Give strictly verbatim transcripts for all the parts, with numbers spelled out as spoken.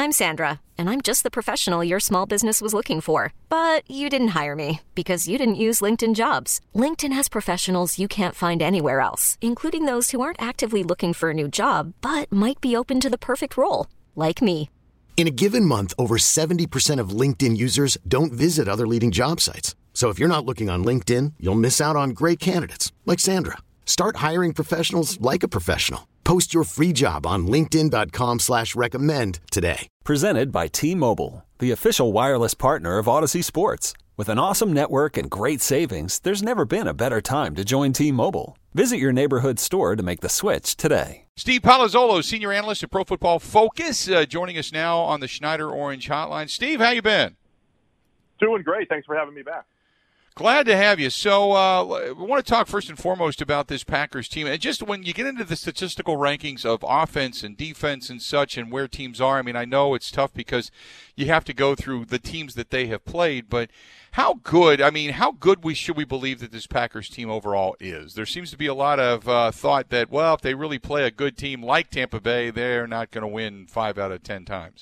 I'm Sandra, and I'm just the professional your small business was looking for. But you didn't hire me because you didn't use LinkedIn Jobs. LinkedIn has professionals you can't find anywhere else, including those who aren't actively looking for a new job, but might be open to the perfect role, like me. In a given month, over seventy percent of LinkedIn users don't visit other leading job sites. So if you're not looking on LinkedIn, you'll miss out on great candidates like Sandra. Start hiring professionals like a professional. Post your free job on linkedin dot com slash recommend today. Presented by T-Mobile, the official wireless partner of Odyssey Sports. With an awesome network and great savings, there's never been a better time to join T-Mobile. Visit your neighborhood store to make the switch today. Steve Palazzolo, senior analyst at Pro Football Focus, uh, joining us now on the Schneider Orange Hotline. Steve, how you been? Doing great. Thanks for having me back. Glad to have you. So uh, we want to talk first and foremost about this Packers team. And just when you get into the statistical rankings of offense and defense and such and where teams are, I mean, I know it's tough because you have to go through the teams that they have played. But how good, I mean, how good we should we believe that this Packers team overall is? There seems to be a lot of uh, thought that, well, if they really play a good team like Tampa Bay, they're not going to win five out of ten times.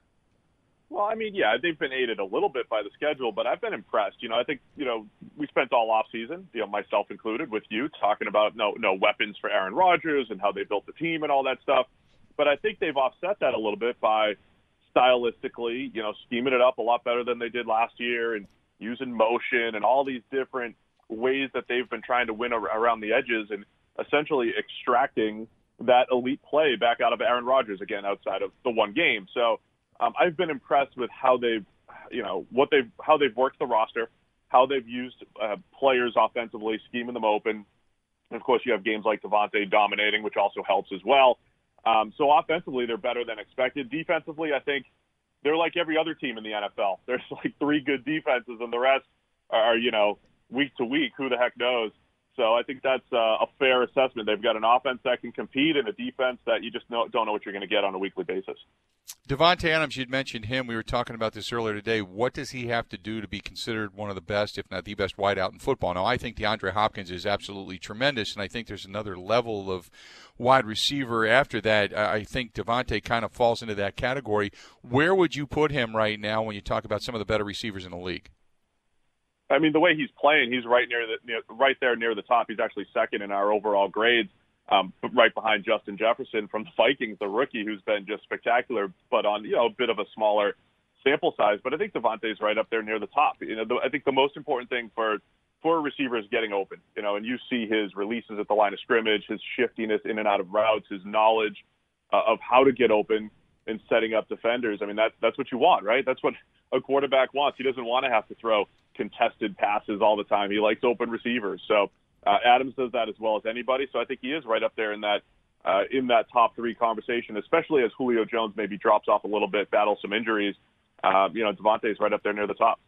Well, I mean, yeah, they've been aided a little bit by the schedule, but I've been impressed. You know, I think, you know, we spent all offseason, you know, myself included, with you, talking about no no weapons for Aaron Rodgers and how they built the team and all that stuff. But I think they've offset that a little bit by stylistically, you know, scheming it up a lot better than they did last year and using motion and all these different ways that they've been trying to win around the edges and essentially extracting that elite play back out of Aaron Rodgers, again, outside of the one game. So, Um, I've been impressed with how they've, you know, what they've, how they've worked the roster, how they've used uh, players offensively, scheming them open. And of course, you have games like Devontae dominating, which also helps as well. Um, so offensively, they're better than expected. Defensively, I think they're like every other team in the N F L. There's like three good defenses, and the rest are, you know, week to week. Who the heck knows? So I think that's uh, a fair assessment. They've got an offense that can compete and a defense that you just know, don't know what you're going to get on a weekly basis. Devontae Adams, you'd mentioned him. We were talking about this earlier today. What does he have to do to be considered one of the best, if not the best, wideout in football? Now, I think DeAndre Hopkins is absolutely tremendous, and I think there's another level of wide receiver after that. I think Devontae kind of falls into that category. Where would you put him right now when you talk about some of the better receivers in the league? I mean, the way he's playing, he's right near the near, right there near the top. He's actually second in our overall grades, um, right behind Justin Jefferson from the Vikings, the rookie, who's been just spectacular, but on, you know, a bit of a smaller sample size. But I think Devontae's right up there near the top. You know, the, I think the most important thing for for a receiver is getting open. You know, and you see his releases at the line of scrimmage, his shiftiness in and out of routes, his knowledge uh, of how to get open and setting up defenders. I mean, that's that's what you want, right? That's what a quarterback wants. He doesn't want to have to throw contested passes all the time. He likes open receivers. So uh, Adams does that as well as anybody. So I think he is right up there in that uh, in that top three conversation, especially as Julio Jones maybe drops off a little bit, battles some injuries. Uh, you know, Devontae's right up there near the top.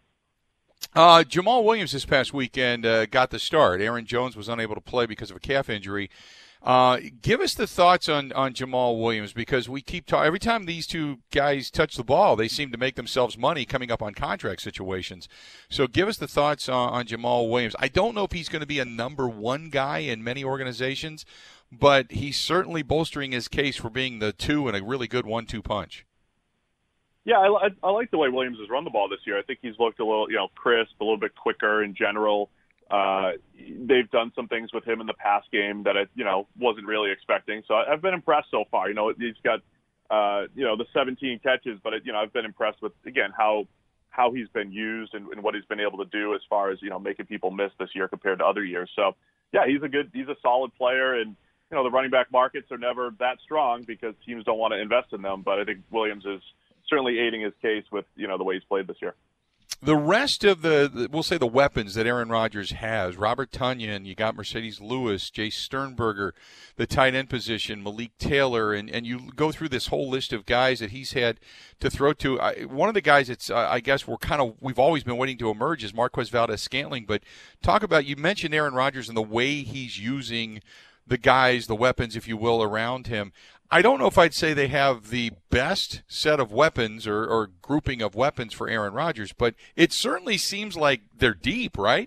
Uh, Jamal Williams this past weekend uh, got the start. Aaron Jones was unable to play because of a calf injury. Uh, give us the thoughts on, on Jamal Williams, because we keep talking every time these two guys touch the ball, they seem to make themselves money coming up on contract situations. So give us the thoughts on, on Jamal Williams. I don't know if he's going to be a number one guy in many organizations, but he's certainly bolstering his case for being the two and a really good one two punch. Yeah, I, I, I like the way Williams has run the ball this year. I think he's looked a little, you know, crisp, a little bit quicker in general. Uh, they've done some things with him in the pass game that I, you know, wasn't really expecting. So I've been impressed so far. You know, he's got, uh, you know, the seventeen catches, but it, you know, I've been impressed with, again, how how he's been used and, and what he's been able to do as far as, you know, making people miss this year compared to other years. So yeah, he's a good, he's a solid player, and you know, the running back markets are never that strong because teams don't want to invest in them. But I think Williams is certainly aiding his case with, you know, the way he's played this year. The rest of the, the, we'll say the weapons that Aaron Rodgers has, Robert Tonyan, you got Mercedes Lewis, Jay Sternberger, the tight end position, Malik Taylor, and, and you go through this whole list of guys that he's had to throw to. I, one of the guys that's, uh, I guess, we're kind of, we've always been waiting to emerge is Marquez Valdes-Scantling. But talk about, you mentioned Aaron Rodgers and the way he's using the guys, the weapons, if you will, around him. I don't know if I'd say they have the best set of weapons or, or grouping of weapons for Aaron Rodgers, but it certainly seems like they're deep, right?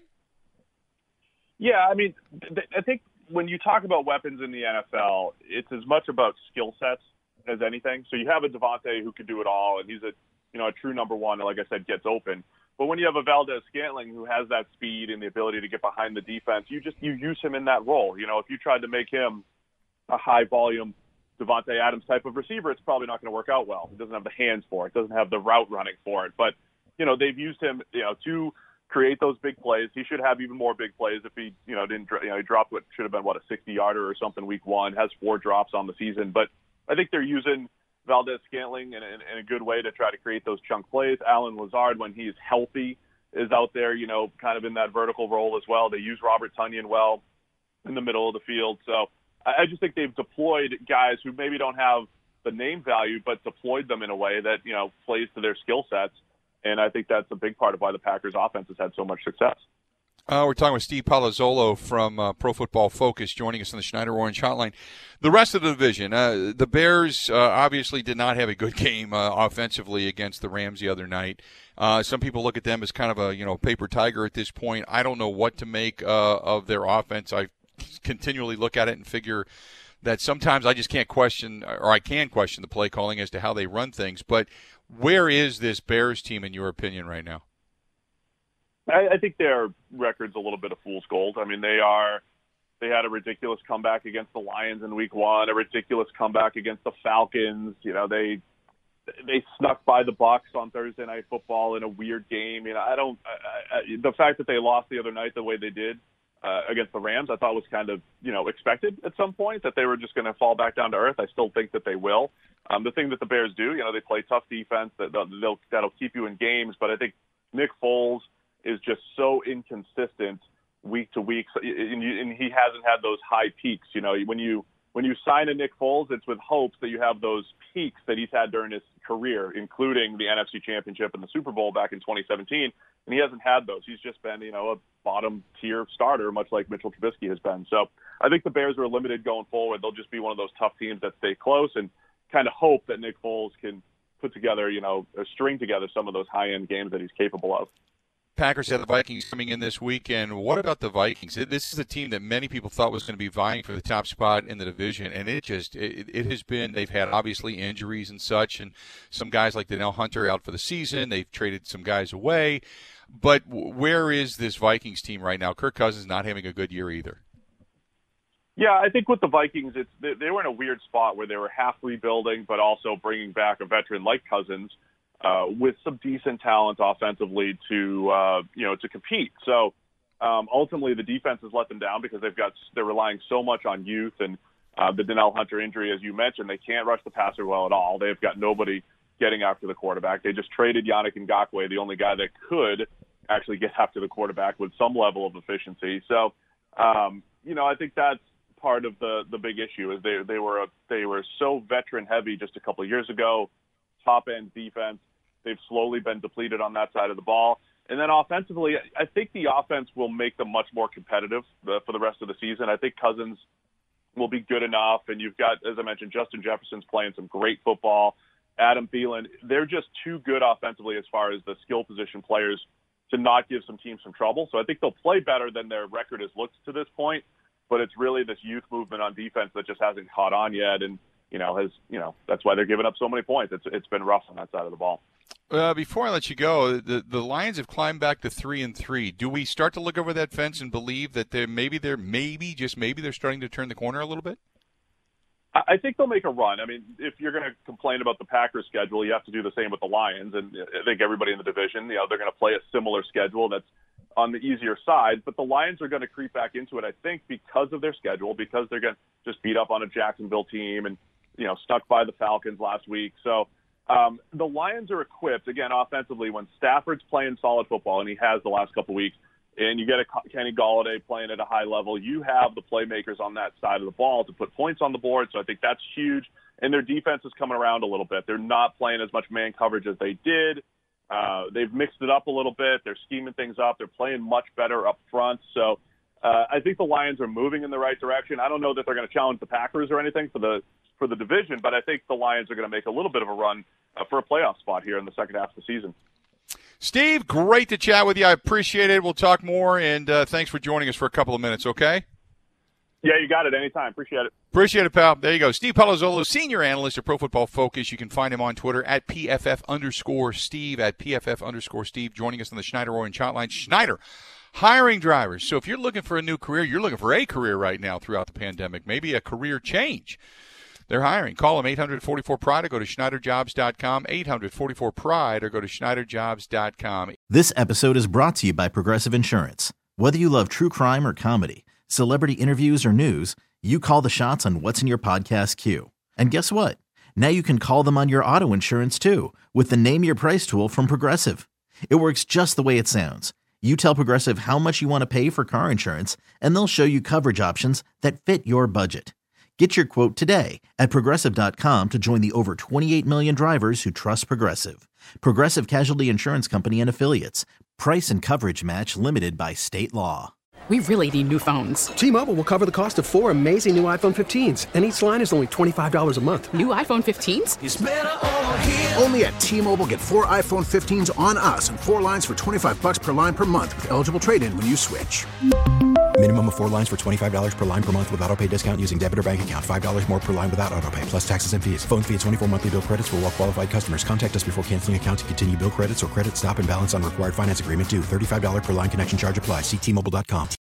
Yeah, I mean, th- I think when you talk about weapons in the N F L, it's as much about skill sets as anything. So you have a Devontae who can do it all, and he's a you know a true number one. Like I said, gets open. But when you have a Valdez-Scantling who has that speed and the ability to get behind the defense, you just you use him in that role. You know, if you tried to make him a high-volume Devontae Adams type of receiver, it's probably not going to work out well. He doesn't have the hands for it, doesn't have the route running for it. But, you know, they've used him, you know, to create those big plays. He should have even more big plays if he, you know, didn't, you know, he dropped what should have been, what, a sixty-yarder or something week one, has four drops on the season. But I think they're using Valdez-Scantling in, in, in a good way to try to create those chunk plays. Allen Lazard, when he's healthy, is out there, you know, kind of in that vertical role as well. They use Robert Tonyan well in the middle of the field. So I just think they've deployed guys who maybe don't have the name value, but deployed them in a way that, you know, plays to their skill sets. And I think that's a big part of why the Packers offense has had so much success. Uh, we're talking with Steve Palazzolo from uh, Pro Football Focus, joining us on the Schneider Orange Hotline. The rest of the division, uh, the Bears uh, obviously did not have a good game uh, offensively against the Rams the other night. Uh, some people look at them as kind of a you know paper tiger at this point. I don't know what to make uh, of their offense. I continually look at it and figure that sometimes I just can't question, or I can question the play calling as to how they run things. But where is this Bears team in your opinion right now? I, I think their record's a little bit of fool's gold. I mean, they are they had a ridiculous comeback against the Lions in week one, a ridiculous comeback against the Falcons. You know, they they snuck by the Bucks on Thursday Night Football in a weird game. You know, I don't I, I, the fact that they lost the other night the way they did uh, against the Rams, I thought was kind of you know expected at some point that they were just going to fall back down to earth. I still think that they will. Um, the thing that the Bears do, you know, they play tough defense that they'll, they'll that'll keep you in games. But I think Nick Foles is just so inconsistent week to week, and, you, and he hasn't had those high peaks. You know, when you when you sign a Nick Foles, it's with hopes that you have those peaks that he's had during his career, including the N F C Championship and the Super Bowl back in twenty seventeen, and he hasn't had those. He's just been, you know, a bottom-tier starter, much like Mitchell Trubisky has been. So I think the Bears are limited going forward. They'll just be one of those tough teams that stay close and kind of hope that Nick Foles can put together, you know, or string together some of those high-end games that he's capable of. Packers have the Vikings coming in this weekend. What about the Vikings? This is a team that many people thought was going to be vying for the top spot in the division, and it just it, it has been. They've had obviously injuries and such, and some guys like Danielle Hunter out for the season. They've traded some guys away, but where is this Vikings team right now? Kirk Cousins not having a good year either. Yeah, I think with the Vikings, it's they, they were in a weird spot where they were half rebuilding, but also bringing back a veteran like Cousins. Uh, with some decent talent offensively to uh, you know to compete. So um, ultimately, the defense has let them down because they've got they're relying so much on youth and uh, the Danielle Hunter injury, as you mentioned. They can't rush the passer well at all. They've got nobody getting after the quarterback. They just traded Yannick Ngakoue, the only guy that could actually get after the quarterback with some level of efficiency. So um, you know I think that's part of the the big issue is they they were a, they were so veteran heavy just a couple of years ago. Top end defense. They've slowly been depleted on that side of the ball. And then offensively, I think the offense will make them much more competitive uh, for the rest of the season. I think Cousins will be good enough. And you've got, as I mentioned, Justin Jefferson's playing some great football. Adam Thielen, they're just too good offensively as far as the skill position players to not give some teams some trouble. So I think they'll play better than their record has looked to this point. But it's really this youth movement on defense that just hasn't caught on yet. And, you know, has, you know, that's why they're giving up so many points. It's It's been rough on that side of the ball. Uh, before I let you go, the the Lions have climbed back to three and three. Do we start to look over that fence and believe that they're maybe they're maybe just maybe they're starting to turn the corner a little bit? I think they'll make a run. I mean, if you're going to complain about the Packers' schedule, you have to do the same with the Lions. And I think everybody in the division, you know, they're going to play a similar schedule that's on the easier side. But the Lions are going to creep back into it, I think, because of their schedule, because they're going to just beat up on a Jacksonville team and, you know, stuck by the Falcons last week. So um, the Lions are equipped, again, offensively, when Stafford's playing solid football, and he has the last couple weeks, and you get a Kenny Golladay playing at a high level, you have the playmakers on that side of the ball to put points on the board. So I think that's huge. And their defense is coming around a little bit. They're not playing as much man coverage as they did. Uh, they've mixed it up a little bit. They're scheming things up. They're playing much better up front. So uh, I think the Lions are moving in the right direction. I don't know that they're going to challenge the Packers or anything for the for the division, but I think the Lions are going to make a little bit of a run uh, for a playoff spot here in the second half of the season. Steve, great to chat with you. I appreciate it. We'll talk more, and uh, thanks for joining us for a couple of minutes, okay? Yeah, you got it. Anytime. Appreciate it. Appreciate it, pal. There you go. Steve Palazzolo, senior analyst at Pro Football Focus. You can find him on Twitter at P F F underscore Steve, at P F F underscore Steve, joining us on the Schneider Orange Hotline. Schneider, hiring drivers. So if you're looking for a new career, you're looking for a career right now throughout the pandemic, maybe a career change. They're hiring. Call them eight hundred forty-four pride or go to Schneider Jobs dot com, eight hundred forty-four pride or go to Schneider Jobs dot com. This episode is brought to you by Progressive Insurance. Whether you love true crime or comedy, celebrity interviews or news, you call the shots on what's in your podcast queue. And guess what? Now you can call them on your auto insurance too with the Name Your Price tool from Progressive. It works just the way it sounds. You tell Progressive how much you want to pay for car insurance, and they'll show you coverage options that fit your budget. Get your quote today at Progressive dot com to join the over twenty-eight million drivers who trust Progressive. Progressive Casualty Insurance Company and Affiliates. Price and coverage match limited by state law. We really need new phones. T-Mobile will cover the cost of four amazing new iPhone fifteens, and each line is only twenty-five dollars a month. New iPhone fifteens? It's better over here. Only at T-Mobile, get four iPhone fifteens on us and four lines for twenty-five bucks per line per month with eligible trade-in when you switch. Minimum of four lines for twenty-five dollars per line per month with autopay discount using debit or bank account. five dollars more per line without autopay, plus taxes and fees. Phone fee at twenty-four monthly bill credits for well-qualified customers. Contact us before canceling account to continue bill credits or credit stop and balance on required finance agreement due. thirty-five dollars per line connection charge applies. See T Mobile dot com.